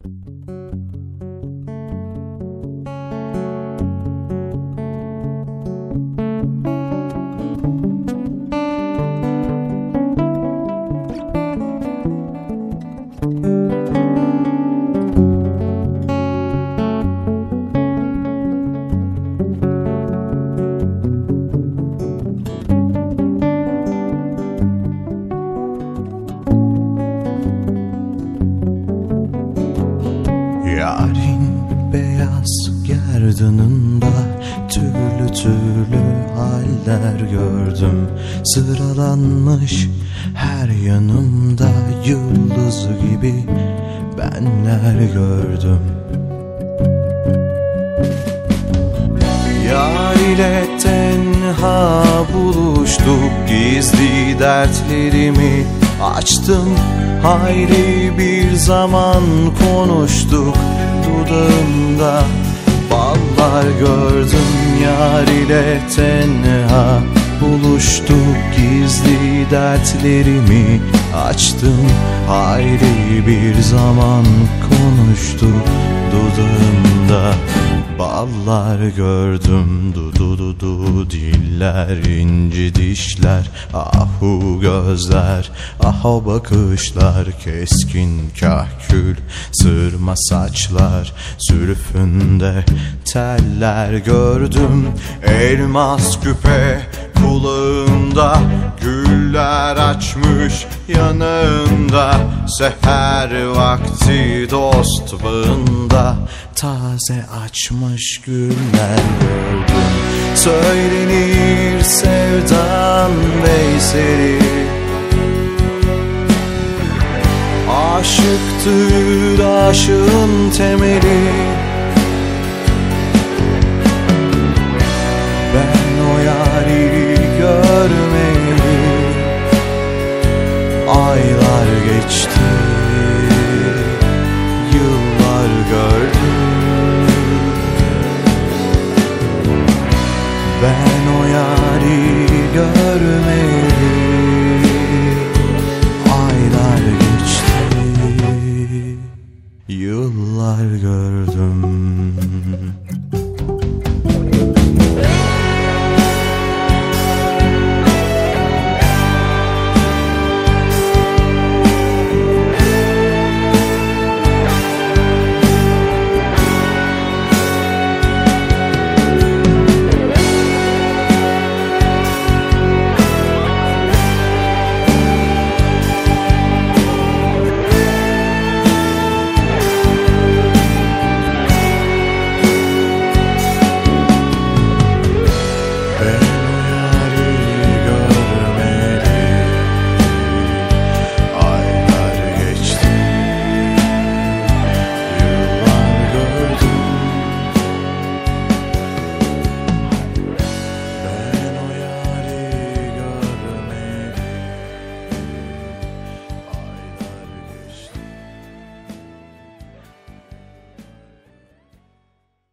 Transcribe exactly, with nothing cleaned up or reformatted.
Yarın beyaz gerdanında türlü türlü haller gördüm. Sıralanmış her yanımda yıldız gibi benler gördüm. Yar ile tenha buluştuk, gizli dertlerimi açtım. Hayli bir zaman konuştuk, dudağımda ballar gördüm. Yar ile tenha buluştuk, gizli dertlerimi açtım. Hayli bir zaman konuştuk, dudağımda ballar gördüm. Du du du diller, inci dişler, ahu gözler, ah o bakışlar, keskin kahkül, sırma saçlar, sürfünde teller gördüm. Elmas küpe kulağında, güller açmış yanağında, seher vakti dost bağında taze açmış güller gördüm. Söylenir sevdan Veysel'i, aşıktır aşığın temeli. Ben o yari görmeyeli aylar geçti, yıllar gördüm. Ben o yari görmeyeli aylar geçti, yıllar gördüm.